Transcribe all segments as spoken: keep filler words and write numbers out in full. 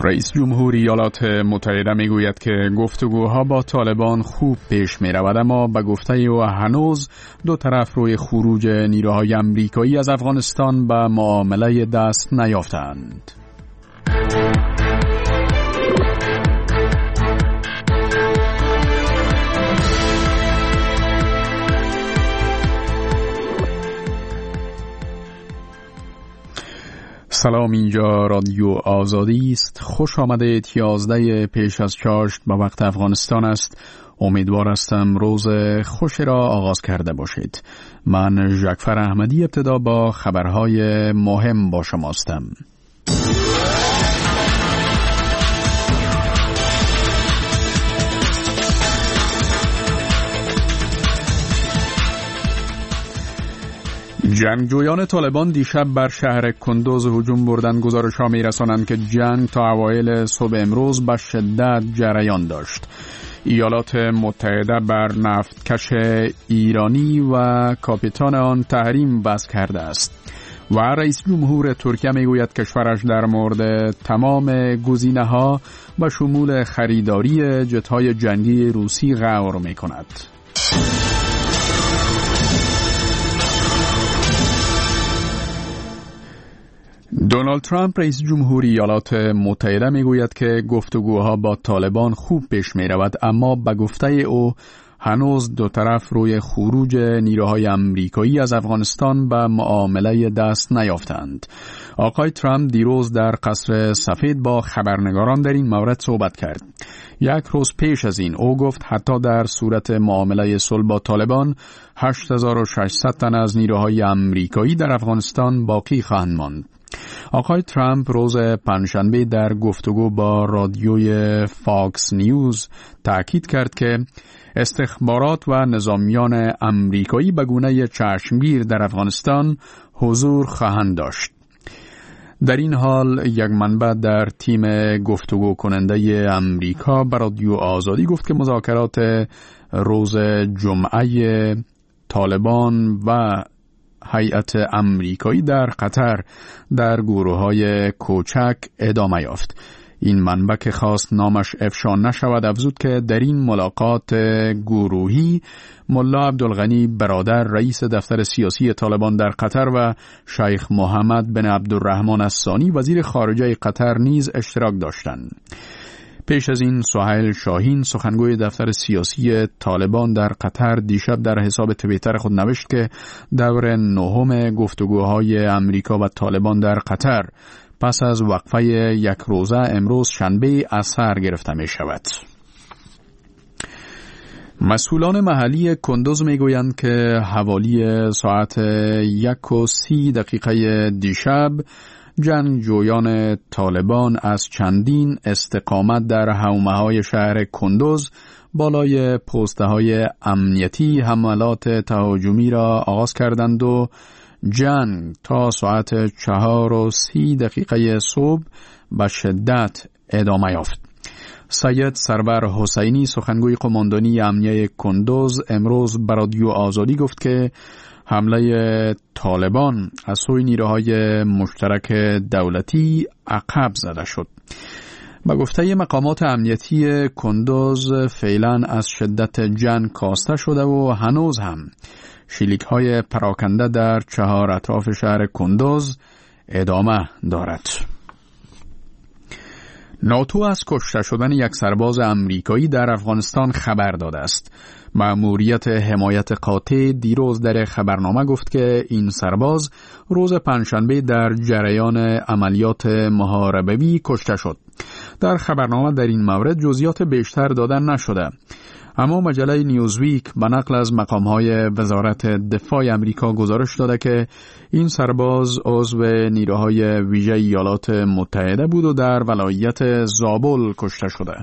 رئیس جمهور ایالات متحده میگوید که گفتگوها با طالبان خوب پیش می رود، اما به گفته او هنوز دو طرف روی خروج نیروهای امریکایی از افغانستان به معامله دست نیافتند. سلام، اینجا رادیو آزادی است. خوش آمده. یازده پیش از چاشت به وقت افغانستان است. امیدوار هستم روز خوش را آغاز کرده باشید. من ژکفر احمدی ابتدا با خبرهای مهم با شما هستم. جنگجویان طالبان دیشب بر شهر کندوز هجوم بردند. گزارش‌ها می‌رسانند که جنگ تا اوایل صبح امروز به شدت جریان داشت. ایالات متحده بر نفتکش ایرانی و کاپیتان آن تحریم وضع کرده است و رئیس جمهور ترکیه میگوید کشورش در مورد تمام گزینه‌ها به شمول خریداری جت‌های جنگی روسی غور می‌کند. دونالد ترامپ رئیس جمهور ایالات متحده میگوید که گفتگوها با طالبان خوب پیش می رود، اما به گفته او هنوز دو طرف روی خروج نیروهای امریکایی از افغانستان به معامله دست نیافتند. آقای ترامپ دیروز در قصر سفید با خبرنگاران در این مورد صحبت کرد. یک روز پیش از این او گفت حتی در صورت معامله صلح با طالبان هشت هزار و ششصد تن از نیروهای امریکایی در افغانستان باقی خواهند ماند. آقای ترامپ روز پنجشنبه در گفتگو با رادیوی فاکس نیوز تأکید کرد که استخبارات و نظامیان امریکایی به گونه چشمگیر در افغانستان حضور خواهند داشت. در این حال یک منبع در تیم گفتگو کننده امریکا به رادیو آزادی گفت که مذاکرات روز جمعه طالبان و هیئت امریکایی در قطر در گروه‌های کوچک ادامه یافت. این منبع که خواست نامش افشا نشود افزود که در این ملاقات گروهی ملا عبدالغنی برادر رئیس دفتر سیاسی طالبان در قطر و شیخ محمد بن عبدالرحمن الثانی وزیر خارجه قطر نیز اشتراک داشتند. پیش از این سهیل شاهین سخنگوی دفتر سیاسی طالبان در قطر دیشب در حساب توییتر خود نوشت که دور نهم گفتگوهای امریکا و طالبان در قطر پس از وقفه یک روزه امروز شنبه از سر گرفته می شود. مسئولان محلی کندوز می گویند که حوالی ساعت یک و سی دقیقه دیشب جنگجویان طالبان از چندین استقامت در حومه‌های شهر کندوز بالای پسته‌های امنیتی حملات تهاجمی را آغاز کردند و جنگ تا ساعت چهار و سی دقیقه صبح به شدت ادامه یافت. سید سرور حسینی سخنگوی قماندانی امنیه کندوز امروز به رادیو آزادی گفت که حمله طالبان از سوی نیروهای مشترک دولتی عقب زده شد. با گفته مقامات امنیتی کندوز فعلا از شدت جنگ کاسته شده و هنوز هم شلیک‌های پراکنده در چهار اطراف شهر کندوز ادامه دارد. ناتو از کشته شدن یک سرباز امریکایی در افغانستان خبر داده است. مأموریت حمایت قاطع دیروز در خبرنامه گفت که این سرباز روز پنجشنبه در جریان عملیات محاربه‌ای کشته شد. در خبرنامه در این مورد جزئیات بیشتر دادن نشده، اما مجله نیوزویک به نقل از مقام‌های وزارت دفاع آمریکا گزارش داده که این سرباز عضو نیروهای ویژه ایالات متحده بود و در ولایت زابل کشته شده.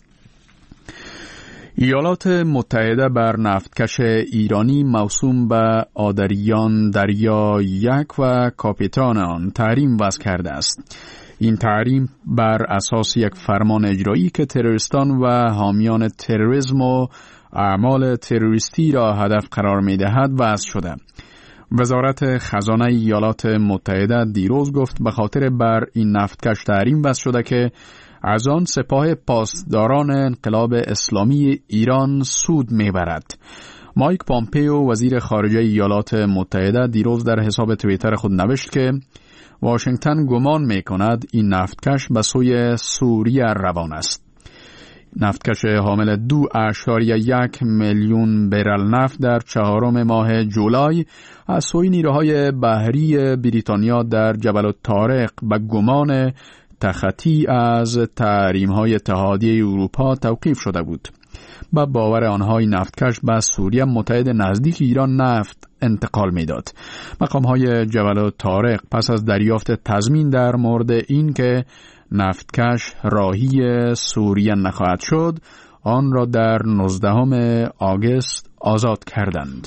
ایالات متحده بر نفتکش ایرانی موسوم به آدریان دریا یک و کاپیتان آن تحریم وضع کرده است. این تحریم بر اساس یک فرمان اجرایی که تروریستان و حامیان تروریسم و اعمال تروریستی را هدف قرار می‌دهد وضع شده. وزارت خزانه ایالات متحده دیروز گفت به خاطر بر این نفتکش تحریم وضع شده که از آن سپاه پاسداران انقلاب اسلامی ایران سود میبرد. مایک پامپیو وزیر خارجه ایالات متحده دیروز در حساب توییتر خود نوشت که واشنگتن گمان میکند این نفتکش به سوی سوریه روان است. نفتکش حامل دو اعشاریه یک میلیون برل نفت در چهارم ماه جولای از سوی نیروهای بحری بریتانیا در جبل الطارق به گمان تخطی از تحریم‌های اتحادیه اروپا توقیف شده بود. با باور آنها این نفتکش به سوریه متحد نزدیک ایران نفت انتقال میداد. مقام‌های جبل الطارق پس از دریافت تضمین در مورد این که نفتکش راهی سوریه نخواهد شد، آن را در نوزدهم آگوست آزاد کردند.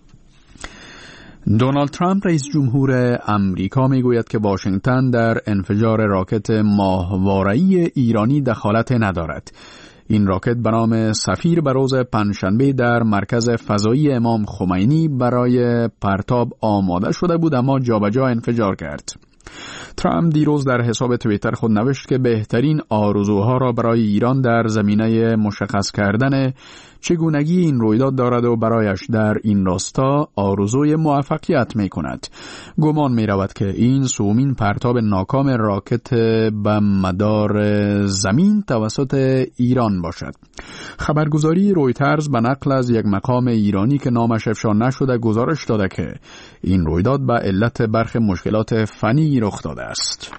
دونالد ترامپ رئیس جمهور امریکا میگوید که واشنگتن در انفجار راکت ماهواره‌ای ایرانی دخالت ندارد. این راکت به نام سفیر به روز پنجشنبه در مرکز فضایی امام خمینی برای پرتاب آماده شده بود، اما جابجا انفجار کرد. ترامپ دیروز در حساب توییتر خود نوشت که بهترین آرزوها را برای ایران در زمینه مشخص کردن چگونگی این رویداد دارد و برایش در این راستا آرزوی موفقیت می کند. گمان می رود که این سومین پرتاب ناکام راکت به مدار زمین توسط ایران باشد. خبرگزاری رویترز به نقل از یک مقام ایرانی که نامش افشا نشده گزارش داده که این رویداد به علت برخی مشکلات فنی رخ داده است.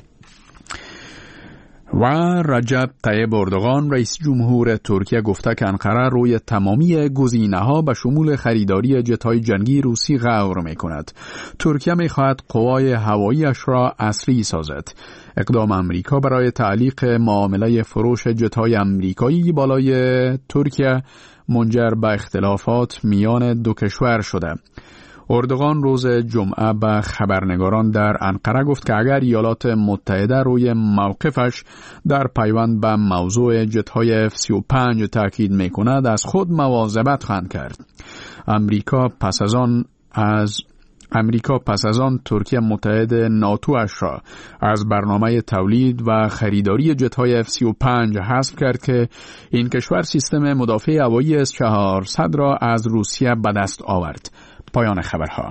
و رجب طیب اردوغان رئیس جمهور ترکیه گفته که انقره روی تمامی گزینه‌ها به شمول خریداری جت‌های جنگی روسی غور می‌کند. ترکیه می‌خواهد قوای هوایی‌اش را عصری سازد. اقدام امریکا برای تعلیق معامله فروش جت‌های آمریکایی بالای ترکیه منجر به اختلافات میان دو کشور شده. اردوغان روز جمعه به خبرنگاران در انقره گفت که اگر ایالات متحده روی موقفش در پیوند به موضوع جت‌های اف سی و پنج تاکید می‌کند، از خود مواظبت خواهد کرد. امریکا پس از آن از امریکا پس از آن ترکیه متحد ناتو اش را از برنامه تولید و خریداری جت‌های اف سی و پنج حذف کرد که این کشور سیستم مدافع هوایی اس چهارصد را از روسیه به دست آورد. پایان خبرها.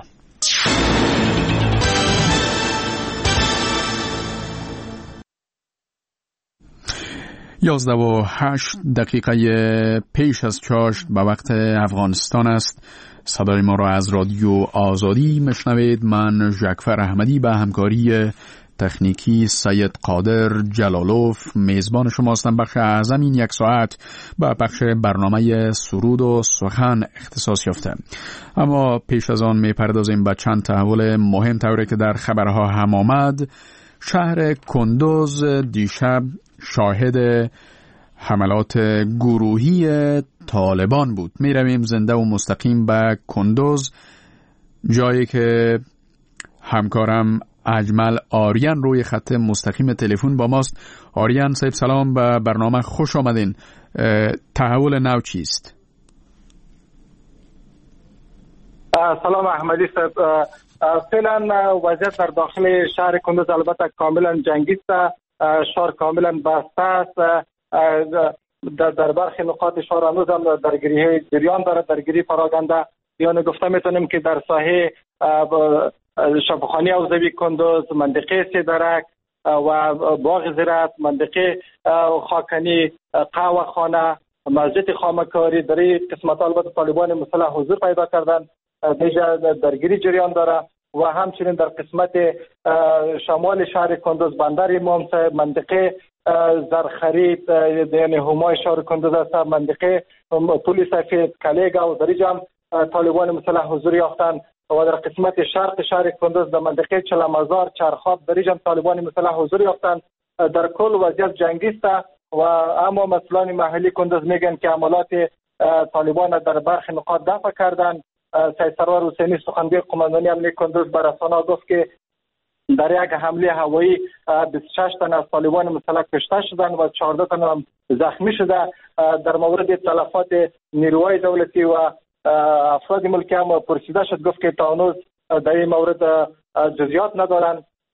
یازده و هشت دقیقه پیش از چاشت به وقت افغانستان است. صدای ما را از رادیو آزادی مشنوید. من ژکفر احمدی به همکاری تکنیکی سید قادر جلالوف میزبان شما هستم. بخش اعظم این یک ساعت به بخش برنامه سرود و سخن اختصاص یافته. اما پیش از آن میپردازیم به چند تحول مهم طوری که در خبرها هم آمد. شهر کندوز دیشب شاهد حملات گروهی طالبان بود. می رویم زنده و مستقیم به کندوز، جایی که همکارم اجمل آریان روی خط مستقیم تلفن با ماست. آریان صاحب سلام، به برنامه خوش آمدین. تحول نو چیست؟ سلام احمدی صاحب. فعلا وضعیت در داخل شهر کندوز البته کاملا جنگی است. شهر کاملا بسته است. در, در برخی نقاط شهر هنوز هم درگیری جریان دارد، درگیری پراگنده. یعنی گفته میتونیم که در ساحه شفاخانه حوزوی کندوز، منطقه سیدرک و باغ زراعت، منطقه خاکنی، قهوه خانه، مسجد خامکاری، در این قسمت البته طالبان مسلح حضور پیدا کردن. دیجا درگیری جریان داره و همچنین در قسمت شمال شهر کندوز بندر امام صاحب، منطقه زرخرید یعنی همای شهر کندوز است، منطقه پل سفید، کلیگا و در اینجا طالبان مسلح حضور یافتند. و در قسمت شرق شهر کندوز در منطقه چلمزار، چرخاب در اینجا طالبان مسلح حضور یافتند. در کل وضعیت جنگی است و اما مسئولان محلی کندوز میگن که عملات طالبان در برخی نقاط دفع کردن. سید سرور حسینی سخنگوی قماندانی امنیت کندوز به رسانه‌ها گفت که در یک حمله هوایی بیست و شش تن از طالبان مسلح کشته شدند و چهارده تن هم زخمی شده. در مورد تلفات نیروهای دولتی و افراد ملکی هم پرسیده شد، گفت که تا هنوز در این مورد جزئیات ندارند.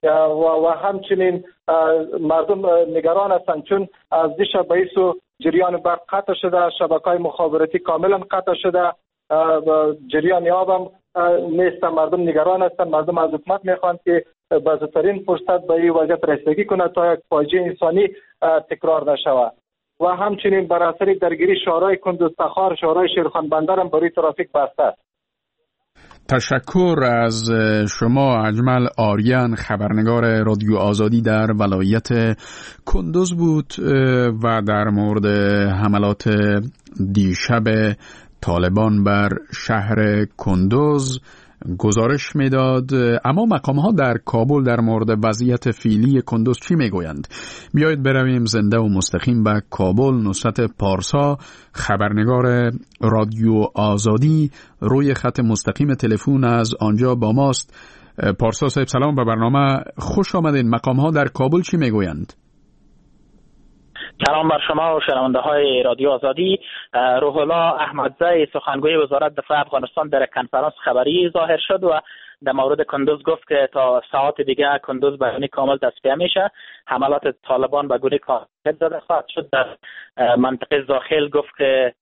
و همچنین مردم نگران هستند چون از دیشب باعث جریان برق قطع شده، شبکه‌های مخابراتی کاملا قطع شده، جریان آب هم نیست. مردم نگران هستند. مردم از حکومت میخوان که به زودترین فرصت به این وضعیت رسیدگی کنه تا یک فاجعه انسانی تکرار نشود. و همچنین بر اثر درگیری شهرهای کندوز، تخار، شهرهای شیرخان بندر هم برای ترافیک بسته است. تشکر از شما اجمل آریان، خبرنگار رادیو آزادی در ولایت کندوز بود و در مورد حملات دیشب طالبان بر شهر کندوز گزارش میداد. اما مقام‌ها در کابل در مورد وضعیت فعلی کندوز چی میگویند؟ بیایید برویم زنده و مستقیم به کابل. نصرت پارسا، خبرنگار رادیو آزادی، روی خط مستقیم تلفن از آنجا با ماست. پارسا صاحب سلام، به برنامه خوش آمدین. مقام‌ها در کابل چی میگویند؟ سلام بر شما و شنونده های رادیو آزادی. روح الله احمدزی، سخنگوی وزارت دفاع افغانستان، در کنفرانس خبری ظاهر شد و در مورد کندوز گفت که تا ساعت دیگه کندوز به گونه کامل تصفیه میشه. حملات طالبان به گونه کامل زده خواهد شد. در منطقه زاخل گفت که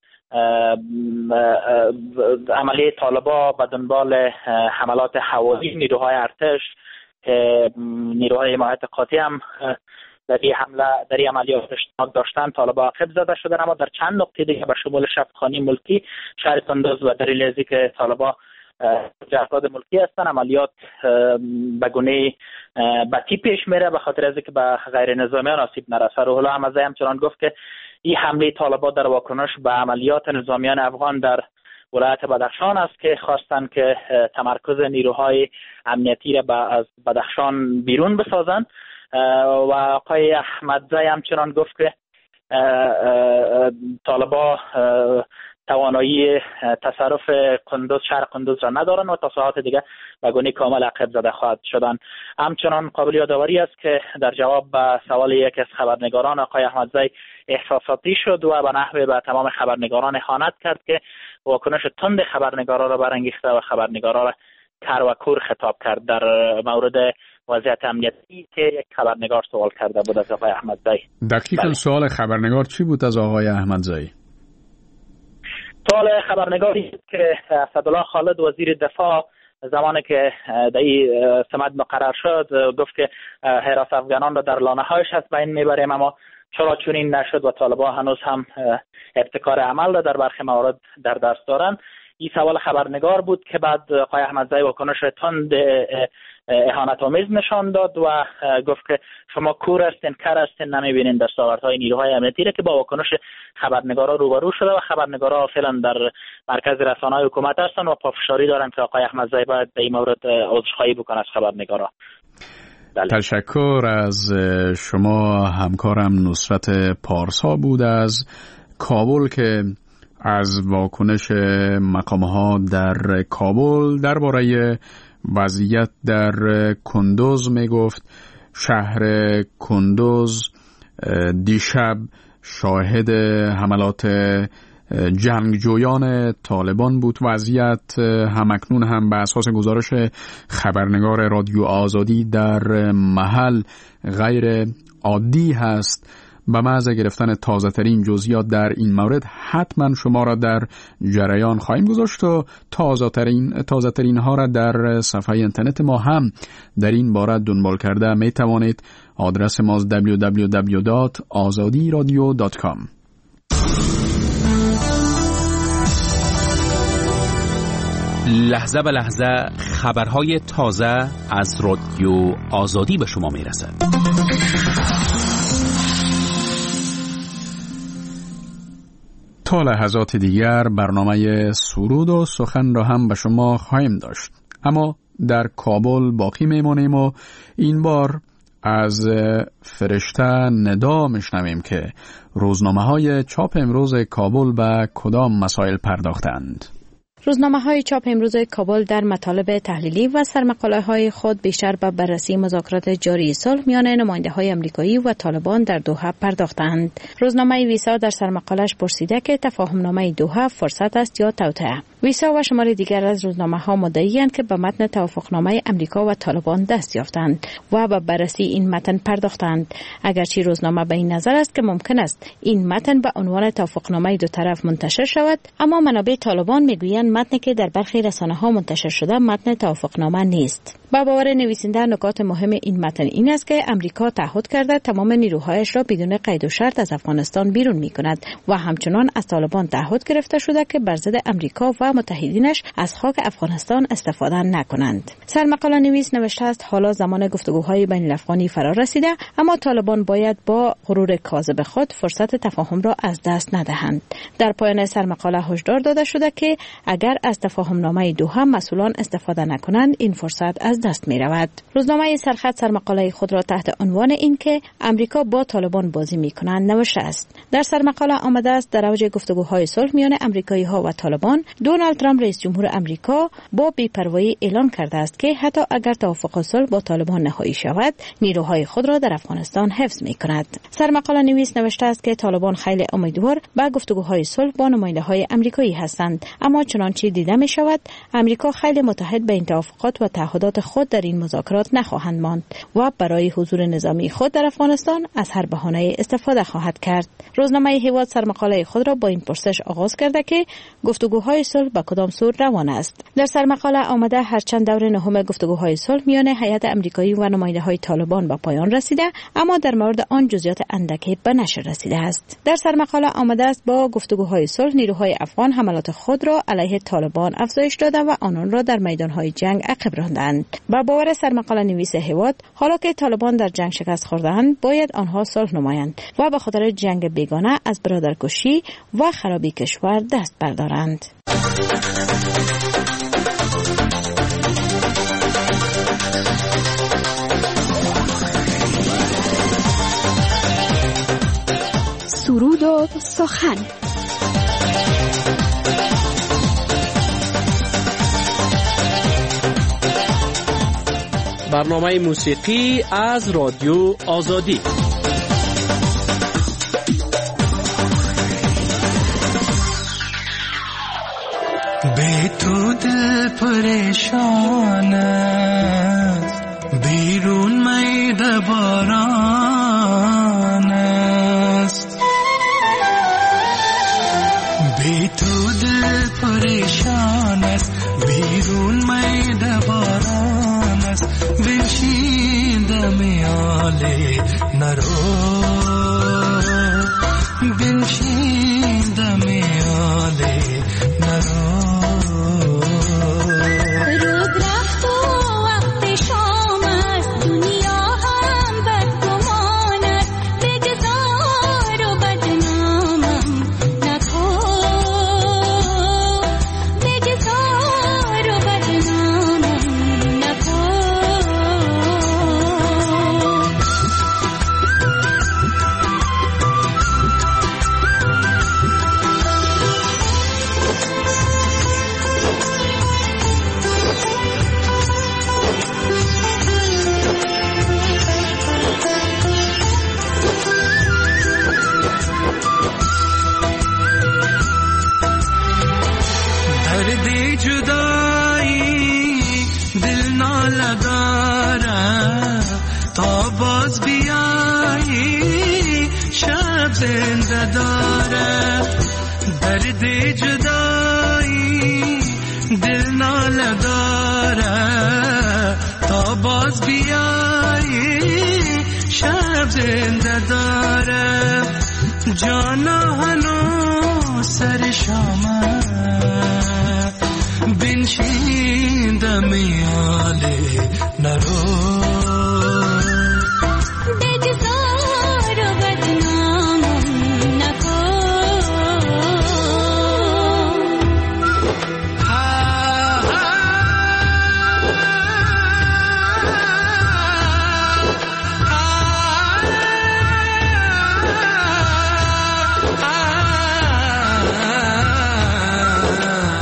عملیه طالبان به دنبال حملات هوایی نیروهای ارتش، نیروهای حمایت قاطع هم در این حمله در این عملیات اشتراک داشتن، طالبان عقب زده شدن. اما در چند نقطه دیگه به شمول شفخانی ملکی، شهر کندوز و دلیل ازی که طالبان جهاد ملکی هستن، عملیات به گونه بطی پیش میره به خاطر از اینکه به غیر نظامیان آسیب نرسه. روح الله احمدزی همچنان گفت که این حمله طالبان در واکنش به عملیات نظامیان افغان در ولایت بدخشان است که خواستن که تمرکز نیروهای امنیتی را از بدخشان بیرون بسازند. و آقای احمدزی همچنان گفت که طالبان توانایی تصرف کندوز، شهر کندوز را ندارن و تا ساعت دیگه به گونه کامل عقب زده خواهد شدن. همچنان قابل یادآوری است که در جواب به سوال یک از خبرنگاران، آقای احمدزی احساساتی شد و به نحوی به تمام خبرنگاران اهانت کرد که واکنش تند خبرنگارا را برانگیخته و خبرنگارا را کر و کور خطاب کرد. در مورد وضعیت امنیتی که یک خبرنگار سوال کرده بود از آقای احمدزی. دقیقاً بله. سوال خبرنگار چی بود از آقای احمدزی؟ سوال خبرنگاری که اسدالله خالد وزیر دفاع زمانی که در این سمت مقرر شد گفت که حراس افغانان را در لانه‌هایش از بین میبریم، اما چرا چنین نشد و طالبان هنوز هم ابتکار عمل را در برخی موارد در دست دارند. این سوال خبرنگار بود که بعد آقای احمدزی واکنش تند اهانت آمیز نشان داد و گفت که شما کور هستین، کر هستین، نمیبینین دستاوردهای نیروهای امنیتی را که با واکنش خبرنگارا روبرو شده و خبرنگارا فعلا در مرکز رسانه‌های حکومت هستن و پافشاری دارن که آقای احمدزی باید به این مورد عذرخواهی بکنه از خبرنگارا. بله. تشکر از شما. همکارم نصرت پارسا بود از کابل که از واکنش مقام‌ها در کابل درباره وضعیت در کندوز می گفت. شهر کندوز دیشب شاهد حملات جنگجویان طالبان بود. وضعیت همکنون هم به اساس گزارش خبرنگار رادیو آزادی در محل غیر عادی هست. به محض گرفتن تازه ترین جزئیات در این مورد حتما شما را در جریان خواهیم گذاشت و تازه ترین تازه ترین ها را در صفحه اینترنت ما هم در این باره دنبال کرده می توانید. آدرس ما دبلیو دبلیو دبلیو دات آزادی رادیو دات کام. لحظه به لحظه خبرهای تازه از رادیو آزادی به شما می رسد. تا لحظات دیگر برنامه سرود و سخن را هم به شما خواهیم داشت، اما در کابل باقی میمانیم و این بار از فرشته ندا میشنویم که روزنامه های چاپ امروز کابل به کدام مسائل پرداختند. روزنامه‌های چاپ امروز کابل در مطالب تحلیلی و سرمقاله‌های خود بیشتر به بررسی مذاکرات جاری صلح میان نماینده‌های آمریکایی و طالبان در دوحه پرداختند. روزنامه ویسا در سرمقاله‌اش پرسیده که تفاهمنامه دوحه فرصت است یا توطئه. ویسا و شمار دیگر از روزنامه‌ها مدعی‌اند که به متن توافقنامه امریکا و طالبان دست یافتند و به بررسی این متن پرداختند. اگرچه روزنامه به این نظر است که ممکن است این متن به عنوان توافقنامه دو طرف منتشر شود، اما منابع طالبان میگویند متنی که در برخی رسانه‌ها منتشر شده متن توافقنامه نیست. با باور نویسنده نکات مهم این متن این است که امریکا تعهد کرده تمام نیروهایش را بدون قید و شرط از افغانستان بیرون می‌کند و همچنان از طالبان تعهد گرفته شده که بر ضد امریکا و متحدینش از خاک افغانستان استفاده نکنند. سرمقاله نویس نوشته است حالا زمان گفتگوهای بین الافغانی فرا رسیده، اما طالبان باید با غرور کاذب خود فرصت تفاهم را از دست ندهند. در پایان سرمقاله هشدار داده شده که اگر از تفاهم نامه دوحه مسئولان استفاده نکنند این فرصت از دست می رود. روزنامه سرخط سرمقاله خود را تحت عنوان این که امریکا با طالبان بازی می کنند نوشته است. در سرمقاله آمده است در اوج گفتگوهای صلح میان امریکایی ها و طالبان، دونالد ترامپ رئیس جمهور امریکا با بی‌پروایی اعلان کرده است که حتی اگر توافق صلح با طالبان نهایی شود، نیروهای خود را در افغانستان حفظ می کند. سرمقاله نویس نوشته است که طالبان خیلی امیدوار به گفتگوهای صلح با نماینده‌های امریکایی هستند، اما چنانچه دیده می شود امریکا خیلی متحد به این توافقات و تعهدات خود در این مذاکرات نخواهند ماند و برای حضور نظامی خود در افغانستان از هر بهانه استفاده خواهد کرد. روزنامه هیواد سرمقاله خود را با این پرسش آغاز کرده که گفتگوهای صلح به کدام سو روان است. در سرمقاله آمده هرچند دور نهم گفتگوهای صلح میان هیئت امریکایی و نماینده‌های طالبان به پایان رسیده، اما در مورد آن جزئیات اندکی به نشر رسیده است. در سرمقاله آمده است با گفتگوهای صلح نیروهای افغان حملات خود را علیه طالبان افزایش داده و آنان را در میدان‌های جنگ عقب راندند. با باور سرمقاله نویس هیواد حالا که طالبان در جنگ شکست خورده‌اند باید آنها صلح نمایند و به خاطر جنگ بیگانه از برادرکشی و خرابی کشور دست بردارند. سرود و سخن. برنامه موسیقی از رادیو آزادی. بے تو دل پریشان است، بیرون میده باران است. بے تو دل پریشان است، بیرون میده باران است. بنشیندم آله نرو، بنشیندم آله نرو.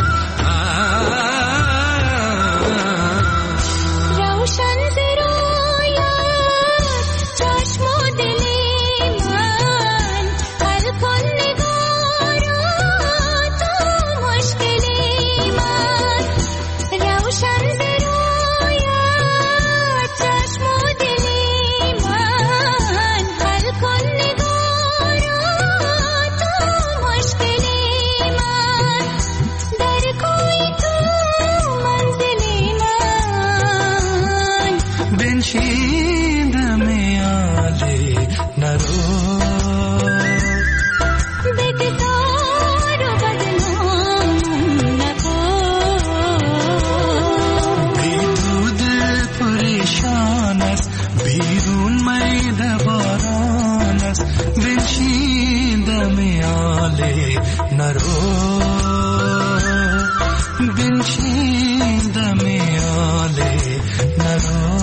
روشن زیرا آله نرو بنشیندم آله نرو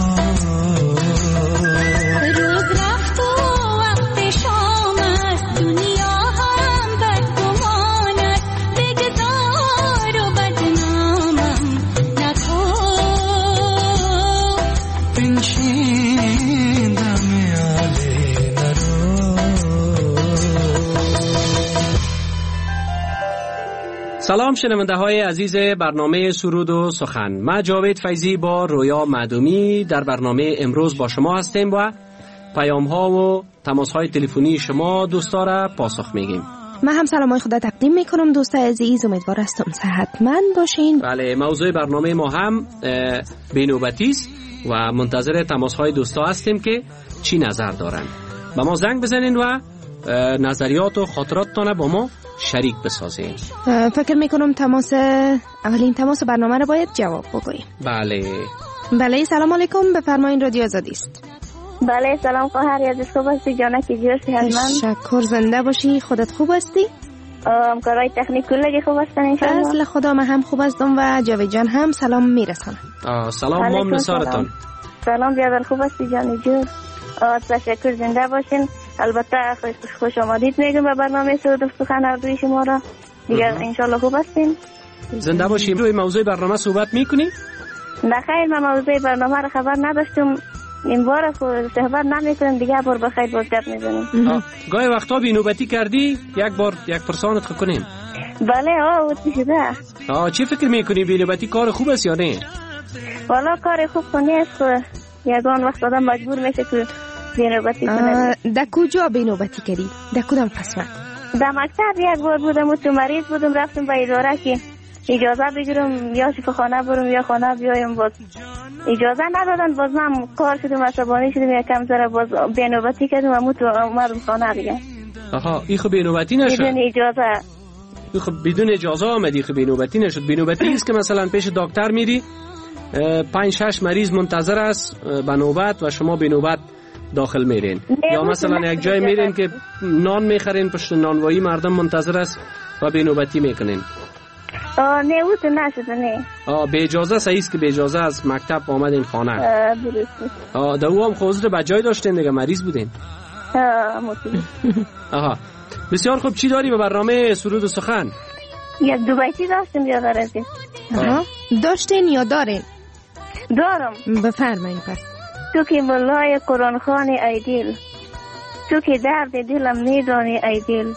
سلام شنونده های عزیز برنامه سرود و سخن. من جاوید فیضی با رویا معدومی در برنامه امروز با شما هستیم و پیام ها و تماس های تلفنی شما دوستا را پاسخ میگیم. من هم سلامای خدا تقدیم میکنم دوستای عزیز، امیدوار هستم صحتمند باشین. بله، موضوع برنامه ما هم بینوبتی است و منتظر تماس های دوستا هستیم که چی نظر دارن. با ما زنگ بزنین و نظریات و خاطراتتان با ما شریک بسازین. فکر میکنم تماس اولین تماس برنامه رو باید جواب بگوییم. بله بله، سلام علیکم، بفرمایید رادیو آزادی است. بله سلام خواهر، یادت خوب هستی؟ جانکی جور صحتمند؟ تشکر، زنده باشی. خودت خوب هستی؟ همکارای تکنیک کلگی خوب هستن انشاءالله؟ فضل خدا من هم خوب هستم و جاوید جان هم سلام میرسانم. سلام مام نثارتون. سلام بیادر، خوب هستی جانی جور؟ تشکر، زنده باشین. البته خوش آمدید میگم به برنامه سرود و سخن اردوی شما را. دیگر انشالله خوب هستین. زنده باشیم. روی موضوع برنامه صحبت میکنی؟ نه خیر، من موضوع برنامه را خبر نداشتم. این بار صحبت نمیکنم، دیگه بار بخیر باز گپ میزنیم. گاهی وقتا بینوبتی کردی؟ یک بار یک پرسانت کنیم. بله آه اوتی شده. آه چی فکر میکنی؟ بینوبتی کار خوب است یا نه؟ والا کار خوب نیست، یگان وقت آدم مجبور میشه که بینوبتی کنه. در کجا بینوبتی کردی؟ در کدام قسمت؟ در مکتب یک بار بودم و تو مریض بودم، رفتم به اداره که اجازه بگیرم یا شفاخانه برم یا خانه بیایم، باز اجازه ندادن. باز من کار شدم، عصبانی شدم، یکم ذره باز بینوبتی کردم و متو اومدم خانه دیگه. آها این خب بینوبتی نشد؟ بدون اجازه. خب بدون اجازه آمدی، خب بینوبتی نشد. بینوبتی است که مثلا پیش دکتر میری، پنج شش مریض منتظر است به نوبت و شما به نوبت داخل میرین، یا مثلا یک جای میرین که نان میخرین، پشت نانوایی مردم منتظر است و به نوبتی میکنین. آه نه او تو نشده نه. آه به اجازه صحیح است که به اجازه از مکتب آمدین خانه. آه درسته. آه در او هم خوزر بجای داشتین دیگه، مریض بودین. آه مطمئن. آها بسیار خوب. چی داری به برنامه سرود و سخن؟ یک دو بیتی داشتم یا دارید؟ آها داشتین یا دارین؟ دارم. بفرمایید پس. تو که مولای قرآن خوان ای دل، تو که درد دلم میدانی ای دل،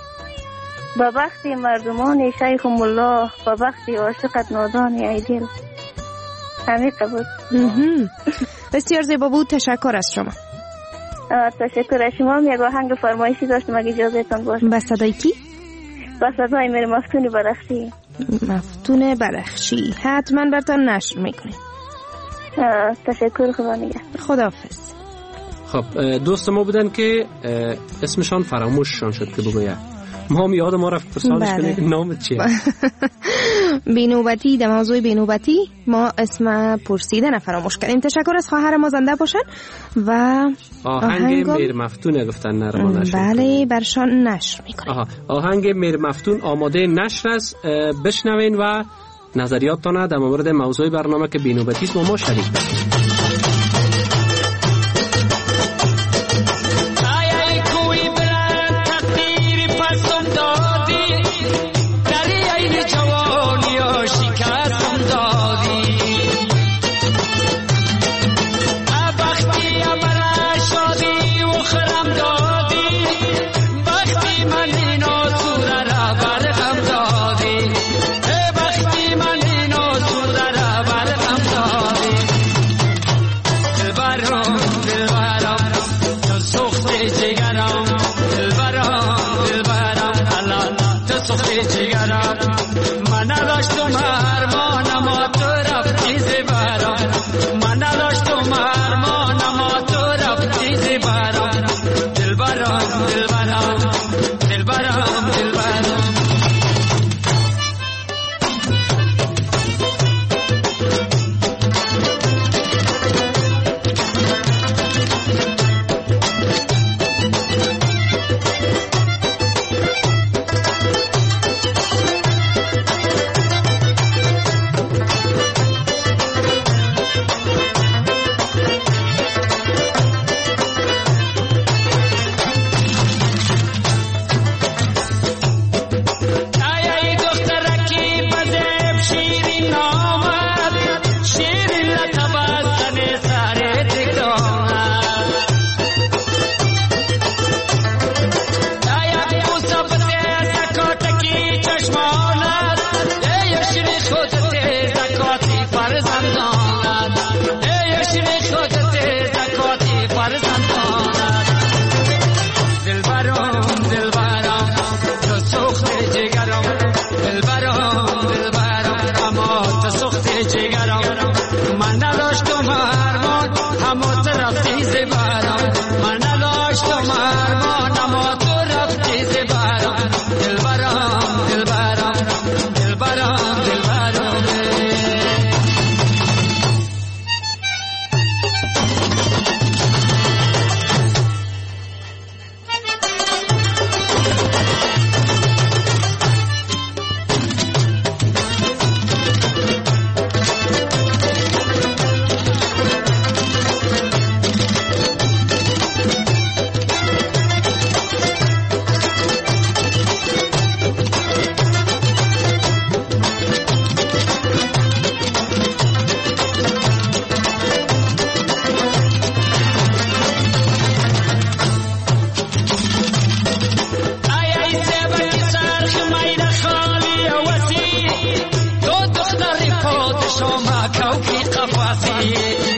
با بخت مردمان شیخ مولا، با بخت عاشقت نادانی ای دل. همین بود. بسیار زیبا بود، تشکر از شما. تشکر از شما. یک آهنگ فرمایشی داشتم اگه اجازهتون باشه. با صدای کی؟ با صدای میر مفتون برخشی. مفتون برخشی حتما براتون نشر میکنیم. تشکر، خدا نگهدار. خداحافظ. خب دوست ما بودن که اسمشان فراموششان شد که بگویم. ما هم یاد ما رفت پرسانش کنه که نامت چیه؟ بینوبتی، در موضوع بینوبتی ما اسم پرسیدن فراموش کردیم. تشکر از خواهر ما، زنده باشن. و آهنگ میر مفتون گفتن نرما نشر. بله برشان نشر میکنیم. آها آهنگ میر مفتون آماده نشر است، بشنوین و نظریاتتان در مورد موضوع برنامه که بینوبتی است با ما شریک باشید. قفسی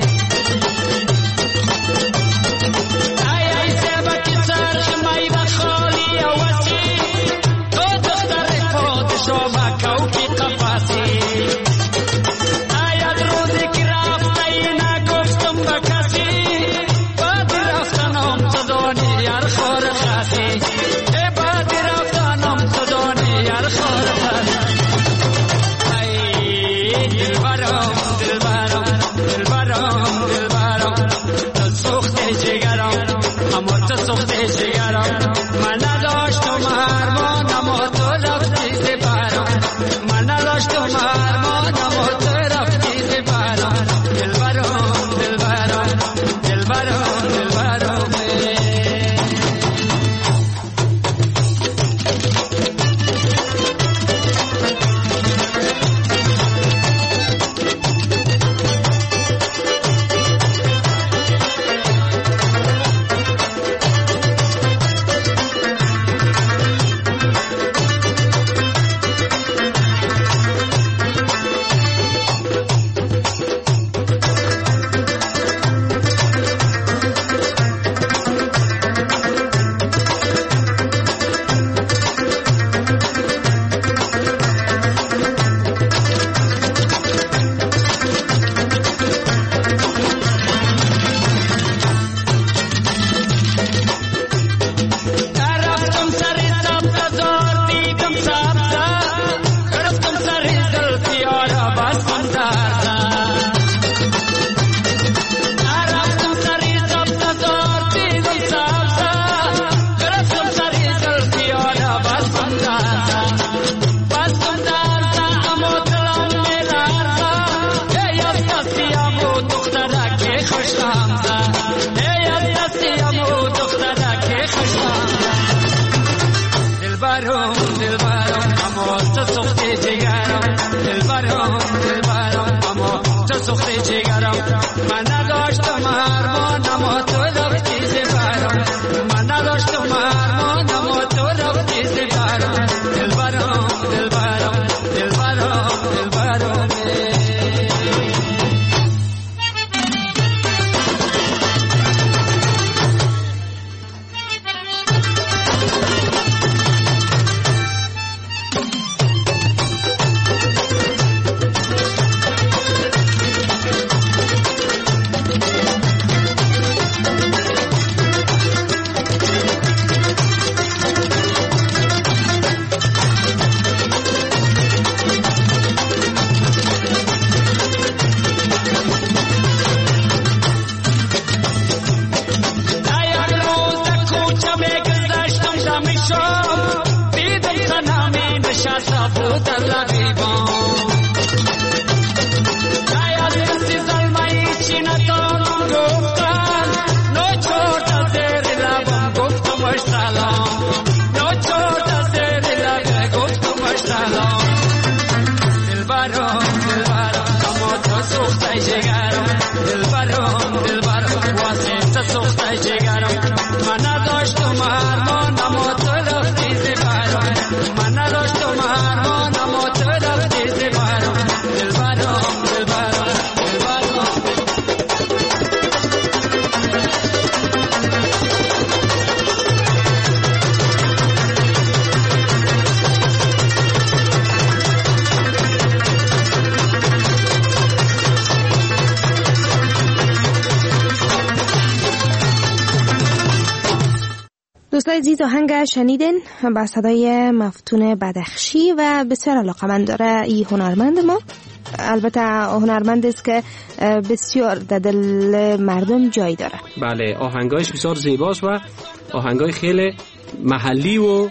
دوستای عزیز، آهنگ شنیدین با صدای مفتون بدخشی و بسیار علاقمند داره این هنرمند ما. البته هنرمند است که بسیار در دل مردم جای داره. بله، آهنگایش بسیار زیباست و آهنگای خیلی محلی و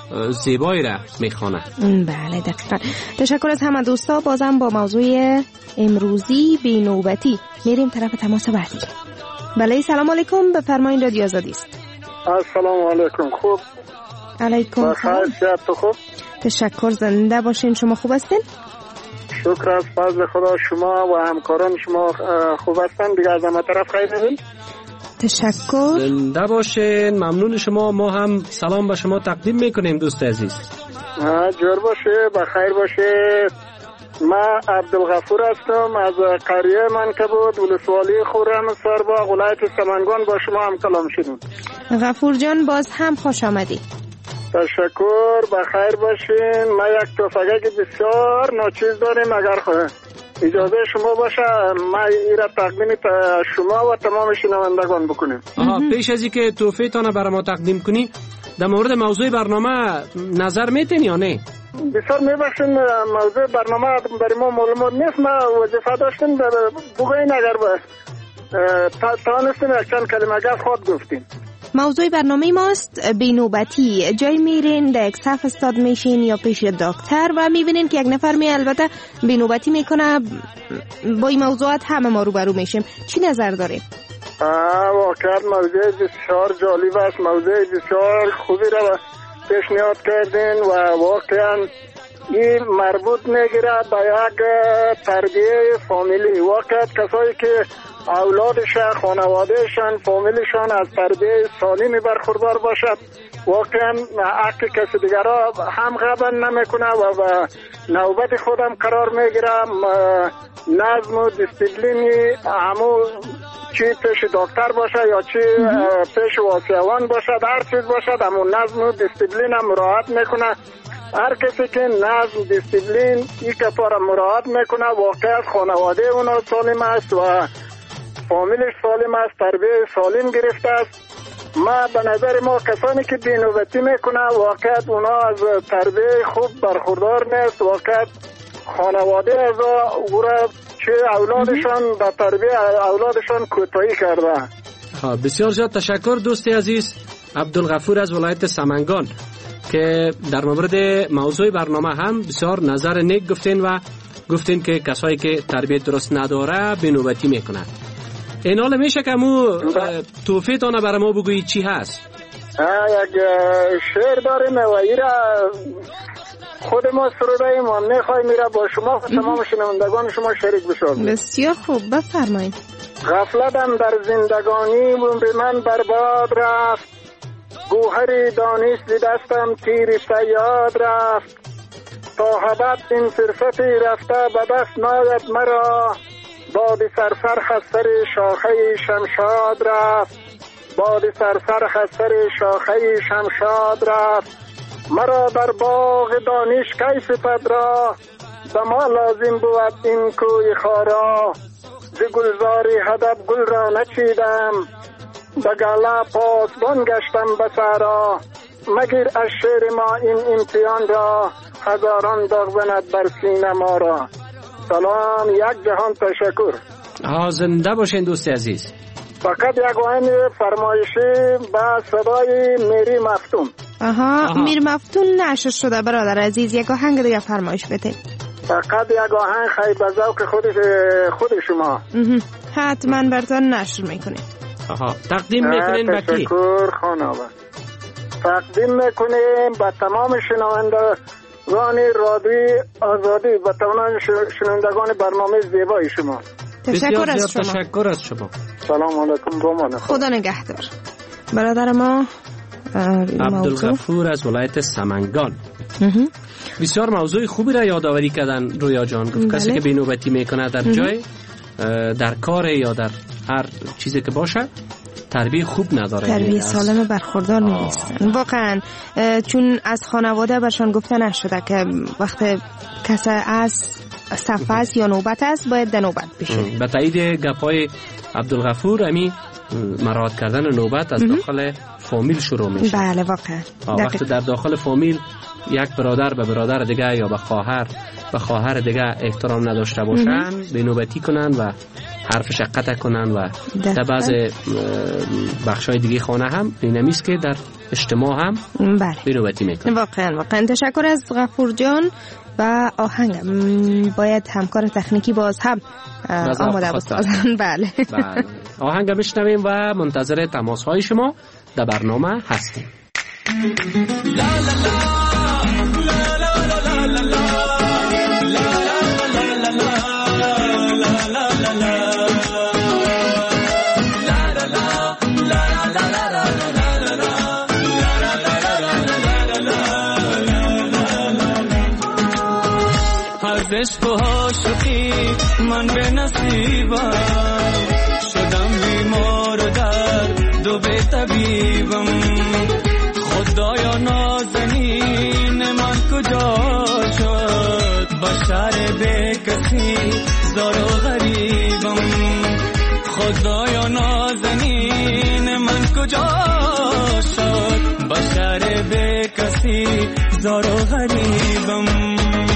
زیبایی را میخوانه. بله دقیقا. تشکر از همه دوستا. بازم با موضوع امروزی بی نوبتی میریم طرف تماس بعدی. بله، سلام علیکم، بفرمایید، رادیو آزادی است. السلام علیکم. خوب؟ علیکم سلام. تو خوب؟ تشکر، زنده باشین. شما خوب هستین؟ شکر از فضل خدا. شما و همکاران شما خوب هستن؟ دیگه از همه طرف خیر ببین. تشکر، زنده باشین. ممنون شما. ما هم سلام به شما تقدیم میکنیم دوست عزیز. جور باشه، بخیر باشه. من عبدالغفور هستم از قریه منکبود ولسوالی خرم سرباغ ولایت سمنگان. با شما هم کلام شدیم. غفور جان باز هم خوش آمدی. تشکر، بخیر باشین. ما یک تفنگ بسیار ناچیز داریم، اگر خواهد اجازه شما باشه ما این را تقدیم شما و تمام شنوندگان بکنیم. آها، پیش از اینکه توفیه تانه برای ما تقدیم کنی در مورد موضوع برنامه نظر میتین یا نه؟ بسیار میبخشین، موضوع برنامه برای ما معلومات نیست. ما وظیفه داشتیم بگوین اگر تانستیم یک چند کلمه گفت خود گفتیم. موضوع برنامه ماست بینوبتی. جای میرین در یک صف استاد میشین یا پیش دکتر و میبینین که یک نفر می البته بینوبتی میکنه. با این موضوعات همه ما روبرو میشیم. چی نظر داریم؟ واقعا موضوع بسیار جالب است، موضوع بسیار خوبی را پیشنهاد کردین و واقعا این مربوط میگیره به یک تربیه فامیلی. واقعا کسایی که اولادشان، خانوادهشان، فامیلشان از تربیه سالمی برخوردار باشد، واقعا حق کسی دیگر را هم غبن نمیکنه و به نوبت خودم قرار میگیره. نظم و دیسپلینی همو چی پیش دکتر باشه یا چی پیش واسیوان باشد، هر چیز باشد همو نظم و دیسپلین هم مراعات میکنه. هر کسی که نظم دیسپلین این کفار مراعات میکنه واقعا خانواده اونا سالم است و فامیلش سالم است، تربیه سالم گرفته است. ما به نظر ما کسانی که بینوبتی میکنه واقعا اونا از تربیه خوب برخوردار نیست. واقعا خانواده از او را چه اولادشان به تربیه اولادشان کوتاهی کرده. بسیار زیاد تشکر دوستی عزیز عبدالغفور از ولایت سمنگان که در مورد موضوع برنامه هم بسیار نظر نیک گفتین و گفتین که کسایی که تربیت درست نداره بینوبتی میکنن. این حال میشه که مو توفیه تانه برای ما بگویی چی هست؟ یک شعر داریم و ایره خود ما سروده ما میخوای میره با شما و تمام شنوندگان شما شریک بشود. بسیار خوب، بفرمایید. غفلتم در زندگانی عمر من برباد رفت، گوهری دانش ز دستم تیر صیاد رفت، تا ابد این فرصتی رفته به دست ناید مرا، باد سرسر خسر شاخه شمشاد رفت، باد سرسر خسر شاخه شمشاد رفت، مرا در باغ دانش کی صفت را، به ما لازم بود این کوی خارا، ز گلزاری هدف گل را نچیدم، به گله پاسبان گشتم به سرا، مگیر از شعر ما این امتحان را، هزاران داغ زند بر سینه ما را. سلام، یک جهان تشکر. ها زنده باشین دوست عزیز. فقط یک آهنگ فرمایشی با صدای میری مفتون. آها, آها. میر مفتون نشر شده برادر عزیز، یک آهنگ دیگه فرمایش بده. فقط یک آهنگ خیلی به ذوق خود خود شما. حتما براتون نشر میکنیم. آها، تقدیم میکنین به کی؟ تشکر خانواده. تقدیم میکنیم به تمام شنوندگان رادیوی آزادی و تمام شنوندگان برنامه زیبای شما. تشکر از شما. تشکر از شما. سلام علیکم، بامان. خدا نگهدار. برادر ما عبدالغفور از ولایت سمنگان بسیار موضوع خوبی را یادآوری کردن. رویا جان گفت بله. کسی که بینوبتی میکنه در جای در کار یا در هر چیزی که باشه تربیه خوب نداره، تربیه سالم برخوردار نیستن واقعا، چون از خانواده برشان گفته نشده که وقت کسی از صفحه است یا نوبت است باید در نوبت بشه. به تایید گپای عبدالغفور امی مراعات کردن نوبت از داخل فامیل شروع میشه. بله واقعا. وقتی در داخل فامیل یک برادر به برادر دیگه یا به خواهر به خواهر دیگه احترام نداشته باشن، بینوبتی کنن و حرفش قطع کنن و در بعض بخشای دیگه خانه هم اینمیست که در اجتماع هم بله. بینوبتی میکنن. واقعا واقعا تشکر از غفور جان و آهنگ باید همکار تکنیکی باز هم آماده بسازن. بله. بله. آهنگ میشنویم و منتظر تماس های شما در برنامه هستیم. لا لا لا از عشق و عاشقی من به نصیبم شدم بیمار و درد و به طبیبم خدایا نازنین من کجا شد بشر به کسی زار و غریبم خدایا نازنین من کجا شد بشر به کسی زار و غریبم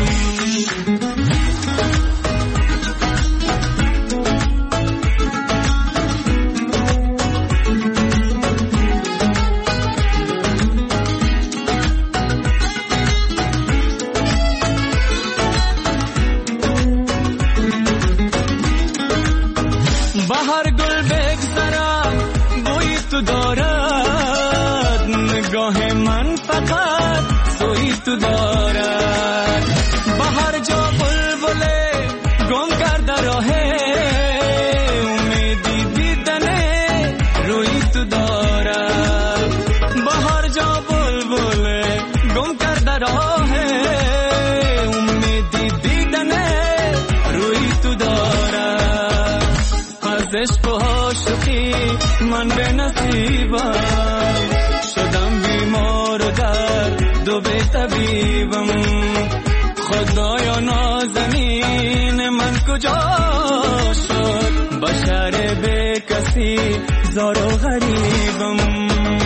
بهر گل بگذرم بوی تو دارد نگاه من فقط سوی تو دارد بهر جا بلبله گم کرده راه امیدی دیدنه روی تو دارد بهر جا بلبله گم کرده راه امیدی دیدنه روی تو دارد از عشق و عاشقی من به نصیبم شدم بیمار و درد و به طبیبم خدایا نازنین من کجا شد بشر به کسی زار و غریبم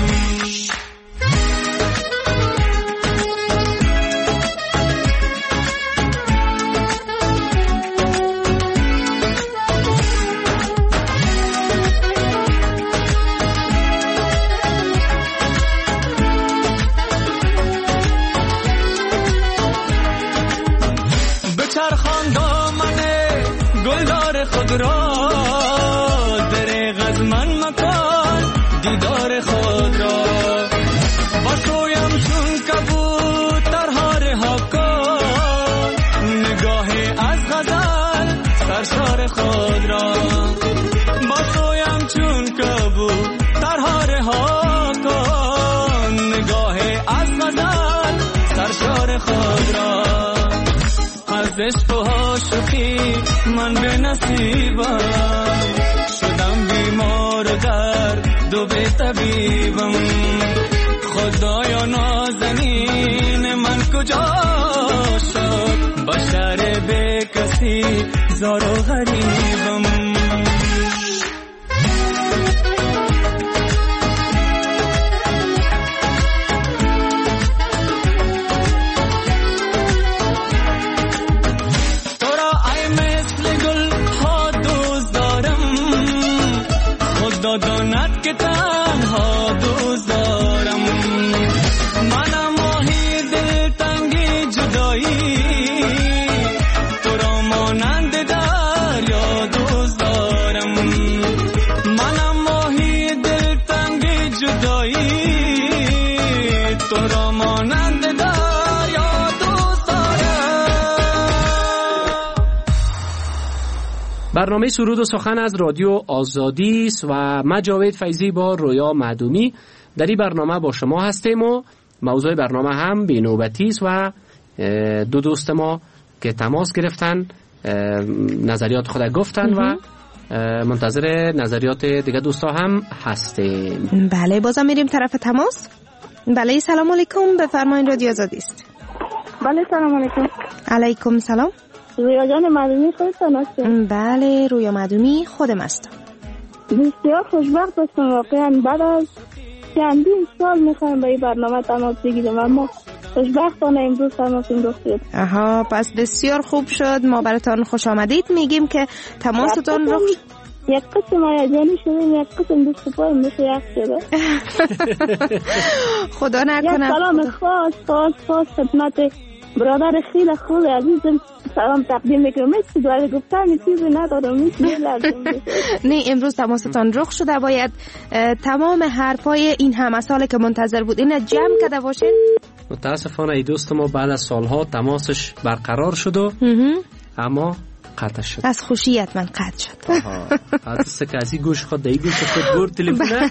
چرخان دامنه گلدار خود را دریغ از من مکان دیدار خود را باشویم چون کبوترها رها کن نگاه از غزل سرشار خود را باشویم چون کبوترها رها کن نگاه از غزل سرشار خود را از عشق و عاشقی من به نصیبم شدم بیمار و درد و به طبیبم خدایا نازنین من کجا شد بشر به کسی زار و غریبم داند که تنها دوست دارم منم ماهی دلتنگی جدایی تو را مانند دریا دوست دارم منم ماهی دلتنگی جدایی تو را مانند دریا دوست دارم. برنامه سرود و سخن از رادیو آزادی است و من جاوید فیضی با رویا معدومی در این برنامه با شما هستیم و موضوع برنامه هم بی‌نوبتی است و دو دوست ما که تماس گرفتن نظریات خود گفتن و منتظر نظریات دیگه دوستا هم هستیم. بله بازم میریم طرف تماس. بله سلام علیکم، بفرمایید رادیو آزادی است. بله سلام علیکم. علیکم سلام. رویا جان معدومی خودتان هستید؟ بله رویا معدومی خودم هستم. بسیار خوشبخت هستم واقعا بعد از چندین سال میخوایم به این برنامه تماس بگیریم اما خوشبختانه امروز تماس گرفتید. آها پس بسیار خوب شد، ما براتون خوش آمدید میگیم که تماستون رو یک قسم هیجانی شدیم یک قسم دوست پای میشه یک شده. خدا نکنه. یک سلام خاص خاص خاص خدمت برادر خیلی خوب عزیزم سلام تقدیم میکنم. چیزی برای گفتن چیزی ندارم. نه امروز تماستان رخ شده، باید تمام حرفای این همه سالی که منتظر بود اینا جمع کرده باشین. متاسفانه ای دوست ما بعد از سالها تماسش برقرار شد و اما قطع شد. از خوشیت من قطع شد. آها حدث که از این گوش خود دایی گوش خود برد تلفونه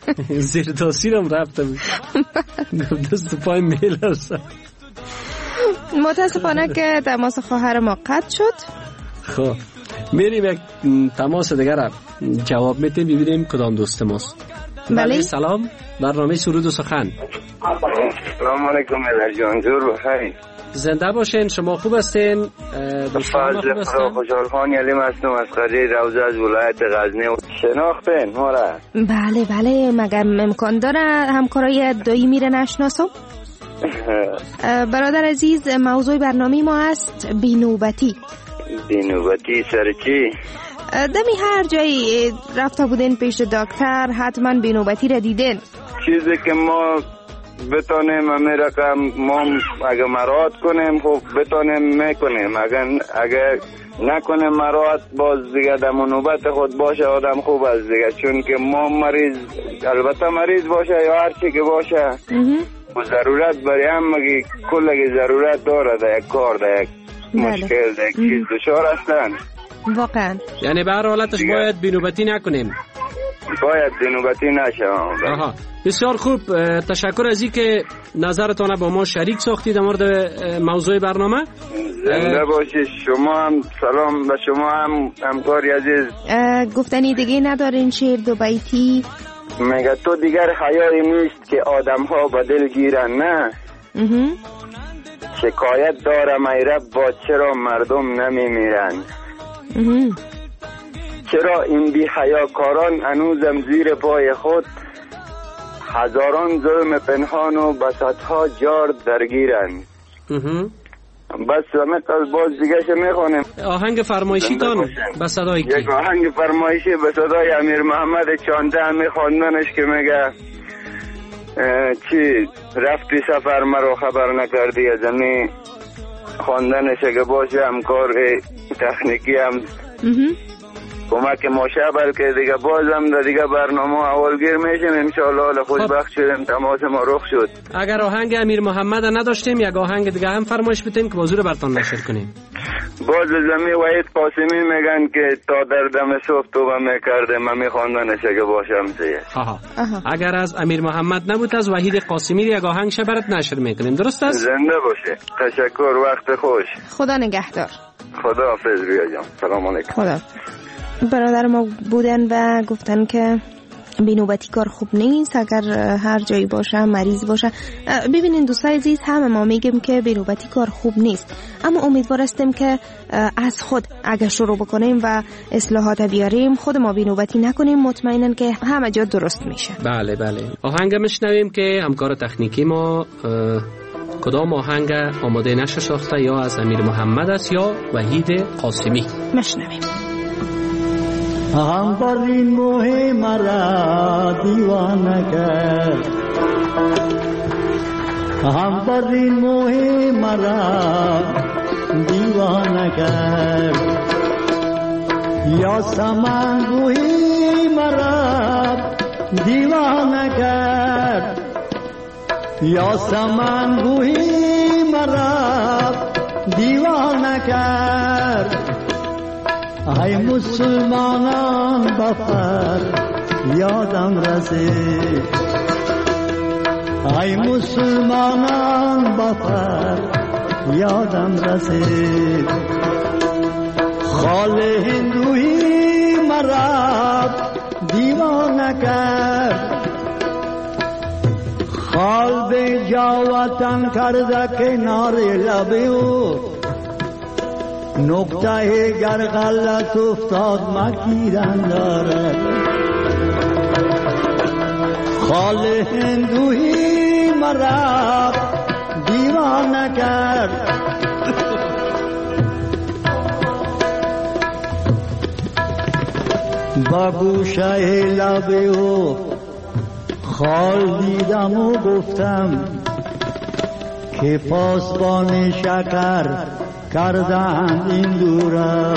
زیر تاثیرم رفته بود. دوست پای میل هست. متاسفانه که تماس خواهر ما قطع شد. خب میریم یک تماس دیگر را جواب میتیم ببینیم کدام دوست ماست. بله سلام، برنامه سرود و سخن. سلام علیکم جان، جور بخیر. زنده باشین. شما خوب هستین؟ دوستان خوب هستین؟ خوشحال خان علیم هستم از قریه روضه از ولایت غزنی. شناختین ما را؟ بله بله، مگر امکان داره همکارای دایی میره نشناسم؟ برادر عزیز، موضوع برنامه ما هست بینوبتی. بینوبتی سر چی؟ دمی هر جایی رفته بودین پیش دکتر حتما بینوبتی را دیدین. چیزی که ما بتانیم همه رقم ما اگه مراد کنیم خب بتانیم میکنیم، اگه اگه نکنیم مراد باز دیگه دم نوبت خود باشه آدم خوب است دیگه، چون که ما مریض البته مریض باشه یا هر چی که باشه و ضرورت برای هم مگه کلگی ضرورت داره در یک کار در یک مشکل در یک چیز دچار هستن واقعا. یعنی به هر حالتش باید بینوبتی نکنیم، باید بینوبتی نشه. آها بسیار خوب، تشکر از این که نظرتان با ما شریک ساختید در مورد موضوع برنامه. زنده باشید. شما هم سلام به شما هم همکاری عزیز. گفتنی دیگه ندارین شعر دو بیتی؟ مگه تو دیگر حیایی نیست که آدم ها به دل گیرن؟ نه شکایت دارم ای رب با چرا مردم نمی میرن؟ چرا این بی حیاکاران هنوزم زیر پای خود هزاران ظلم پنهان و بساطها جار درگیرن؟ بس همه از باز دیگه شه میخونیم. آهنگ فرمایشی تان به صدای کی؟ یک آهنگ فرمایشی به صدای امیر محمد چانده همی خواندنش که میگه چی رفتی سفر مرا خبر نکردی، از همی خواندنش اگه باشه همکار تکنیکی هم کمک ماشه، بلکه دیگه بازم در دیگه برنامه اولگیر میشیم انشاءالله. خوشبخت شدیم تماس ما رخ شد. اگر آهنگ امیر محمد نداشتیم یک آهنگ دیگه هم فرمایش بتیم که بازور برتان نشر کنیم. باز زمین وحید قاسمی میگن که تا در دم صبح توبه میکرده من میخواندنش اگه باشم زیه. اگر از امیر محمد نبود از وحید قاسمی یک آهنگ شبرت نشر میکنیم، درست است؟ زنده باشه. تشکر، وقت خوش. خدا نگهدار. خدا حافظ بیا جان. سلام علیکم. خدا. برادر ما بودن و گفتن که بینوبتی کار خوب نیست، اگر هر جایی باشه مریض باشه. ببینین دوستای عزیز، همه ما میگیم که بینوبتی کار خوب نیست، اما امیدوار هستیم که از خود اگر شروع بکنیم و اصلاحات بیاریم، خود ما بینوبتی نکنیم، مطمئنن که همه جا درست میشه. بله بله. آهنگ میشنویم که همکار تکنیکی ما کدام آهنگ آماده نشه ساخته، یا از امیر محمد است یا وحید قاسمی. میشنویم. هم بر این موه مرا دیوانه کرد، هم بر این موه مرا دیوانه کرد، یا سمن گویی مرا دیوانه کرد، یا سمن گویی مرا دیوانه کرد. ای مسلمانان بفر یادم رسید، ای مسلمانان بفر یادم رسید. خال هندویی مرا دیوانه کرد، خال به جا وطن کرده کنار لبیو، نقطه گر غلط افتاد مکیرن دارد. خال هندویی مرا دیوانه کرد، با گوشه لبه و خال دیدم و گفتم که پاسبان شکر کردن این دورا.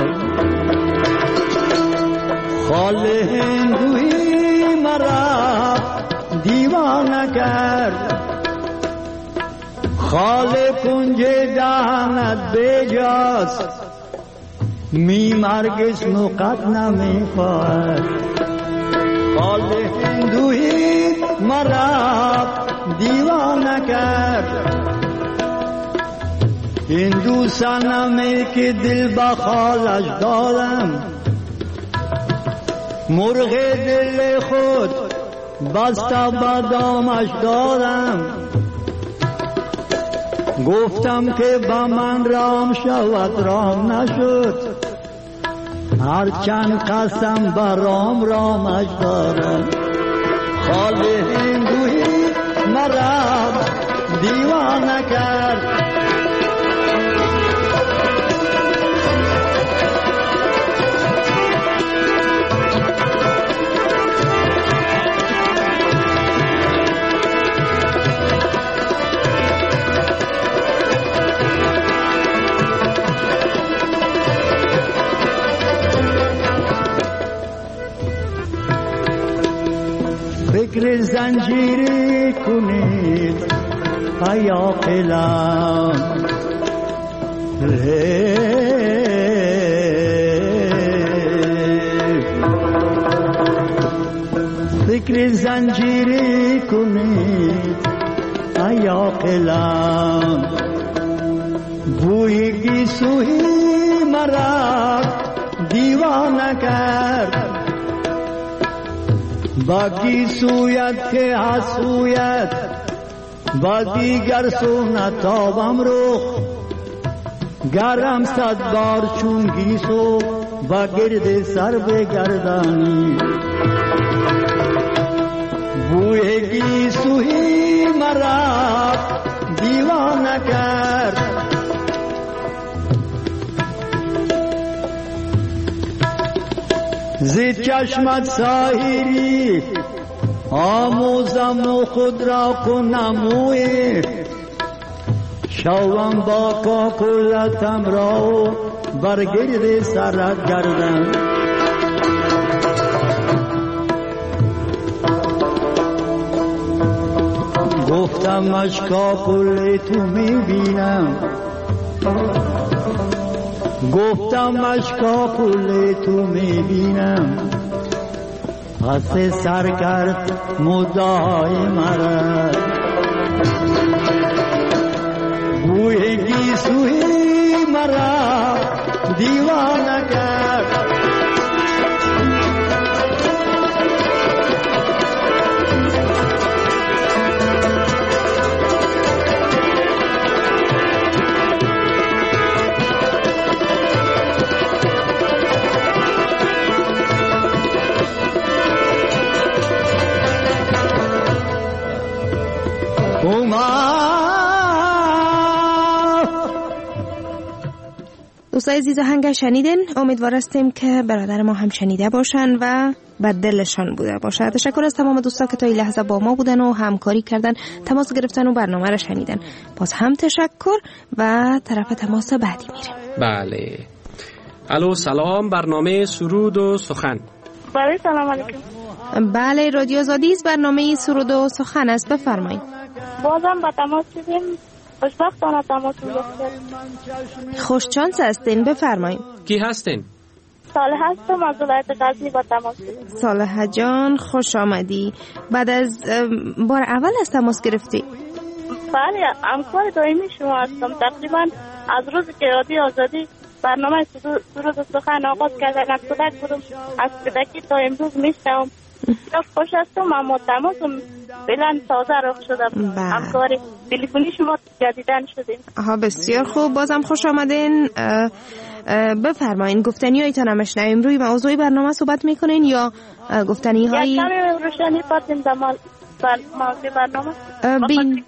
خال هندویی مرا دیوانه کرد، خال کنج دهنت بجاست، می مرگز نقط نمی خواهد. خال هندویی مرا دیوانه کرد، این دو صنمی که دل به خالش دادم، مرغ دل خود بسته به دامش دادم. گفتم که با من رام شود رام نشد، هرچند قسم به رام رامش دارم. خال هندوی مرا دیوانه کرد، فکر زنجیری کنید یا قلم، فکر زنجیری کنید یا قلم. بوی گیسوی مرا دیوانه کرد، با گیسویت که حسویت با دیگر سو نتابم رخ. گرم صد بار چون گیسو با گرد سر بگردانی. بوی گیسوی مرا دیوانه کرد، زی چشمت ساحری آموزم و خود را کنموی. شوم با کاکلتم را برگرد سرت گردم. گفتم اشکا کل تو میبینم، گفتم اشکا کل تو میبینم. پس سر کرد مدعای مرا، بوی گیسوی مرا دیوانه کرد. دوستای عزیز آهنگ شنیدین، امیدوار هستیم که برادر ما هم شنیده باشن و به دلشان بوده باشه. تشکر از تمام دوستا که تا این لحظه با ما بودن و همکاری کردن، تماس گرفتن و برنامه را شنیدن. باز هم تشکر و طرف تماس بعدی میریم. بله. الو سلام، برنامه سرود و سخن. بله سلام علیکم. بله رادیو آزادی، برنامه سرود و سخن است، بفرمایید. بازم با تماس شدیم، خوشبختانه تماس گرفتیم. خوش چانس هستین، بفرمایید. کی هستین؟ صالح هستم از ولایت غزنی با تماس شدیم. صالح جان خوش آمدی. بعد از بار اول از تماس گرفتی؟ بله، همکار دائمی شما هستم. تقریبا از روزی که رادیو آزادی برنامه سرود و سخن آغاز کردن از کودک بودم، از کودکی تا امروز میشنوم. خوش هستم، اما تماسم فعلا تازه رخ شدم. همکار تلفنی شما جدیدن شدیم. آها بسیار خوب، بازم خوش آمدین. بفرمایین گفتنی هایتان هم اشنویم. روی موضوع برنامه صحبت میکنین یا گفتنی های یک کمی روشنی پاتیم در موضوع برنامه؟ بین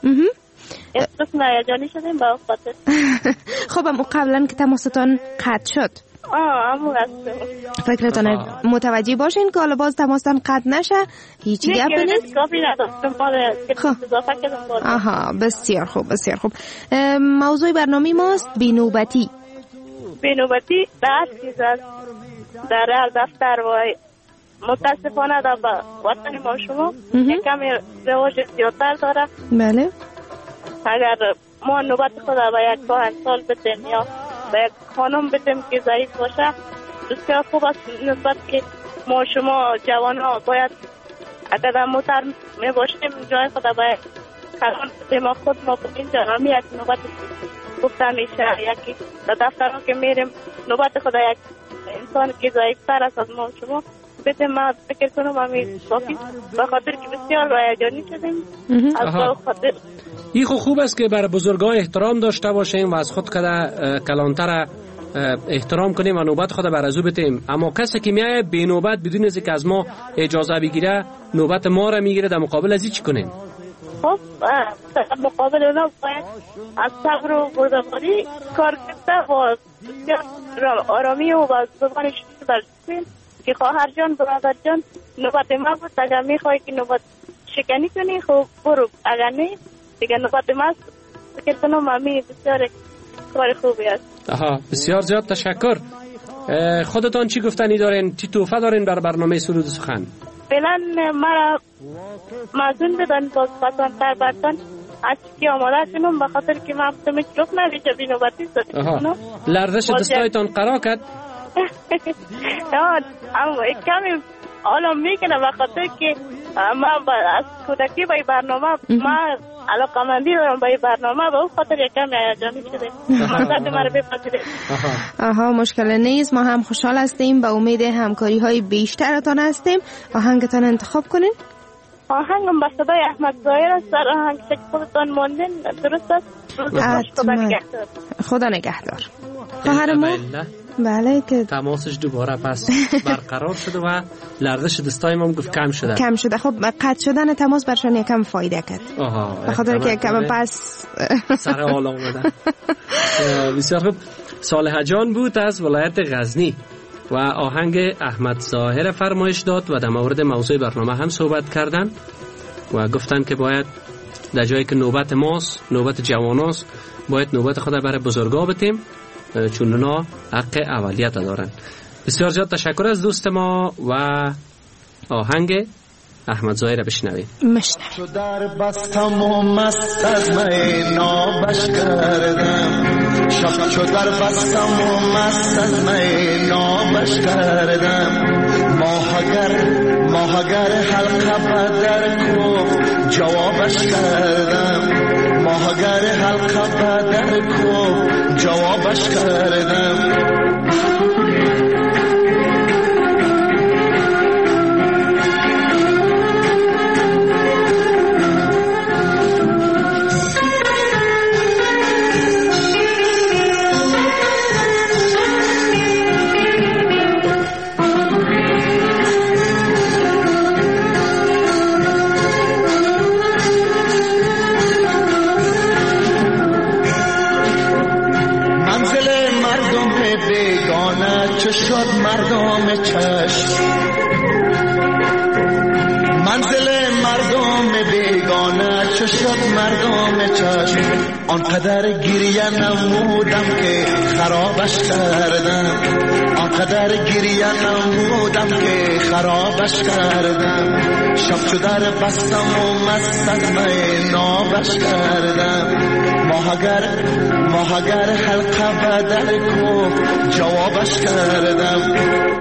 اسمس نیاجانی شدیم با خاطر. خب اما قبلا که تماستان قطع شد، آه همون هستم. فکرتان متوجه باشین که حالا باز تماستان قطع نشه، هیچی گپ نیست. کافی نداشتم باید اضافه کردم. آها بسیار خوب بسیار خوب. موضوع برنامه ماست بینوبتی. بینوبتی در چیز است، در هر دفتر و متاسفانه در وطن ما شما یک کمی رواج زیادتر داره. بله. اگر ما نوبت خود به یک کهنسال بدیم یا به یک خانم بدیم که ضعیف باشه، بسیار خوب است. نسبت که ما شما جوان ها باید اگر در موتر می باشیم جای خود به یک خانم بدیم و خود ما به اینجا همی یک نوبت گفته میشه یکی در دفترها که میریم نوبت خدا یک انسان که ضعیفتر است از ما شما بده ما فکر کنم همین کافی به خاطر که بسیار هیجانی شدیم از خاطر این خو خوب است که بر بزرگان احترام داشته باشیم و از خود کده کلانتر احترام کنیم و نوبت خود بر ازو بتیم. اما کسی که میایه بی نوبت بدون از که از ما اجازه بگیره نوبت ما را میگیره، در مقابل از این چی کنیم؟ خب مقابل اونا باید از صبر و بردباری کار کرده و آرامی و با زبان شدید برسیم که خواهر جان برادر جان نوبت ما بود، اگر میخوایی که نوبت شکنی کنی خب برو، اگر نه دیگه نوبت ما فکر کنم همی بسیار کار خوبی است. آها بسیار زیاد تشکر. خودتان چی گفتنی دارین؟ چی توفه دارین بر برنامه سرود سخن؟ فعلا مرا مزون بدن باز پسندتر برتن از چی آماده کنم به خاطر که من بتمه چروک نمیشه بی نوبتی سرود. لرزش دستایتان قرار کرد؟ نه اما کمی حالا میکنه به خاطر که من از کودکی به برنامه من علاقه مندی دارم به برنامه به اون خاطر یکم هیجانی شده مقصد مرا بپذیرید. آها مشکل نیست، ما هم خوشحال هستیم، به امید همکاری های بیشترتان هستیم. آهنگتان انتخاب کنین. آهنگم به صدای احمد ظاهر است، در آهنگ که خودتان موندین درست است. خدا نگهدار. خدا نگهدار. خواهر ما بله که تماسش دوباره پس برقرار شده و لرزش دستای ما گفت کم شده کم شده. خب قطع شدن تماس برشان یکم فایده کرد به خاطر که کم پس سر حال آمدن. بسیار خوب. صالح جان بود از ولایت غزنی و آهنگ احمد ظاهر فرمایش داد و در مورد موضوع برنامه هم صحبت کردن و گفتن که باید در جایی که نوبت ماست، نوبت جواناست، باید نوبت خود برای بزرگا بتیم چون اونا حق اولیت دارن. بسیار زیاد تشکر از دوست ما و آهنگ احمد ظاهر بشنویم. مشنویم. چو در بستم و مست از می نابش کردم، شب چو در بستم و مست از می نابش کردم، ماهگر ماهگر حلقه بدر کو جوابش کردم، ماهگر حلقه بدر کو جوابش کردم. چه شد مردم چشم، منزل مردم بیگانه چه شد مردم چشم، آنقدر گریه نمودم که خرابش کردم، آنقدر گریه نمودم که خرابش کردم، شب چو در بستم و مست از می نابش کردم، ماهگر ماهگر حلقه بدر کو جوابش کردم.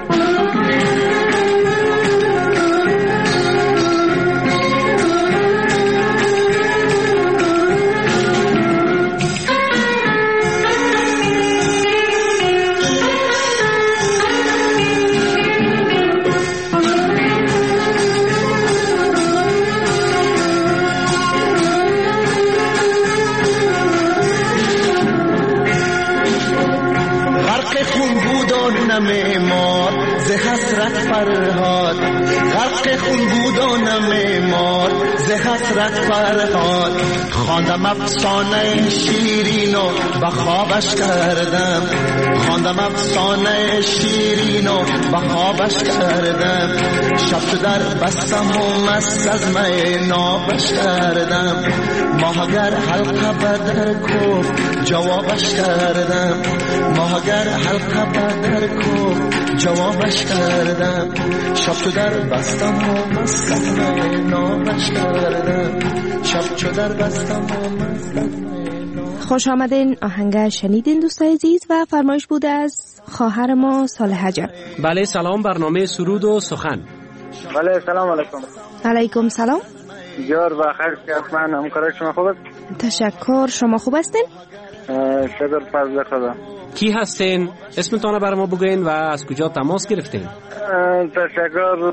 نمیمار ز حسرت فرهاد، غرق خون بود و نمیمار ز حسرت فرهاد، خواندم افسانه شیرین و به خوابش کردم، خواندم افسانه شیرین و به خوابش کردم، شب چو در بستم و مست از می نابش کردم، ماهگر حلقه بدر کو جوابش کردم، ماهگر حلقه بدر کو جوابش کردم، شب چو در بستم و مست از می نابش کردم، شب چو در بستم و مست از می. خوش آمدین. آهنگ شنیدین دوستای عزیز و فرمایش بوده از خواهر ما صالح جان. بله سلام، برنامه سرود و سخن. بله سلام علیکم. علیکم سلام. جور و خیر، من همکار شما خوب است؟ تشکر. شما خوب هستین؟ شکر فضل خدا. کی هستین؟ اسمتان برای ما بگوین و از کجا تماس گرفتین؟ تشکر.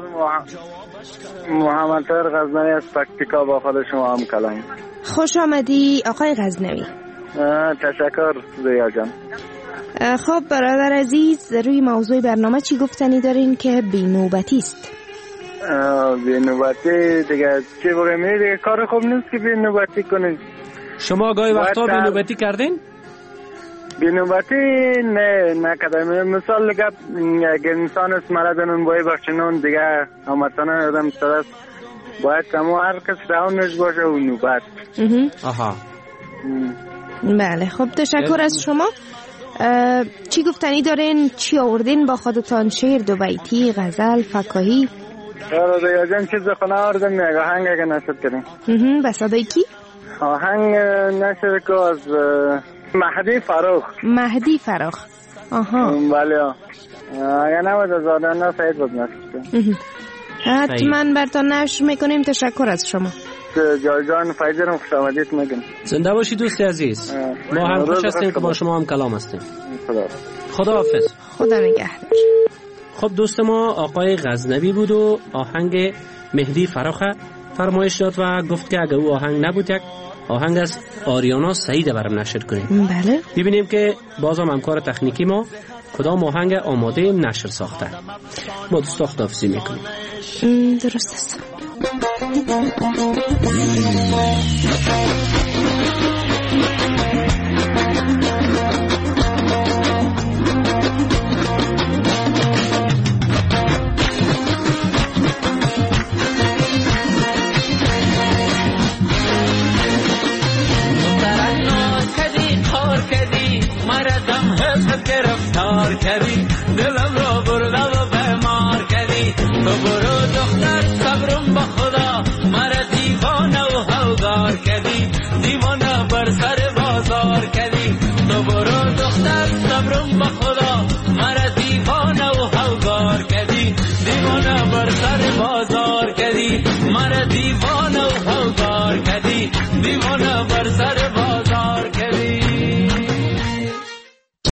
محمد طاهر غزنوی از پکتیکا با خود شما هم کلام. خوش آمدی آقای غزنوی. تشکر زیا جان. خب برادر عزیز، روی موضوع برنامه چی گفتنی دارین که بینوبتی است؟ بینوبتی دیگه چی بگیم، دیگه کار خوب نیست که بینوبتی کنین. شما گاهی وقتا بینوبتی کردین؟ بینوبتی نه نکردم. مثال دیگه اگه انسان است مرادن باید باشنون دیگه همتانه آدم سرست باید کمو هر کس راونش باشه و نوبت. آها. بله خب تشکر از شما. چی گفتنی دارین؟ چی آوردین با خودتان؟ شعر، دو بیتی، غزل، فکاهی؟ آره دیگه چیز خونه آوردم میگه آهنگ اگه نشد کردیم. به صدای کی؟ آهنگ نشد که از مهدی فراخ. مهدی فراخ. آها. بله اگه نبود از آدم سعید بود نشد. حتما برتان نشر میکنیم. تشکر از شما. جای جان فایدرم خوش آمدید میگم. زنده باشی دوست عزیز. ما هم خوش هستیم که با شما هم کلام هستیم. خدا خدا حافظ. خدا نگهدار. خب دوست ما آقای غزنوی بود و آهنگ مهدی فراخ فرمایش داد و گفت که اگر او آهنگ نبود یک آهنگ از آریانا سعید برام نشر کنیم. بله. ببینیم که بازم همکار تکنیکی ما کدام آهنگ آماده نشر ساخته. ما دوستا خداحافظی میکنیم. درست است. گرفتار کردی دلم را برده و بیمار کردی تو برو دختر صبرم با خدا مرا دیوانه و هوگار کردی دیوانه بر سر بازار کردی تو برو دختر صبرم با خدا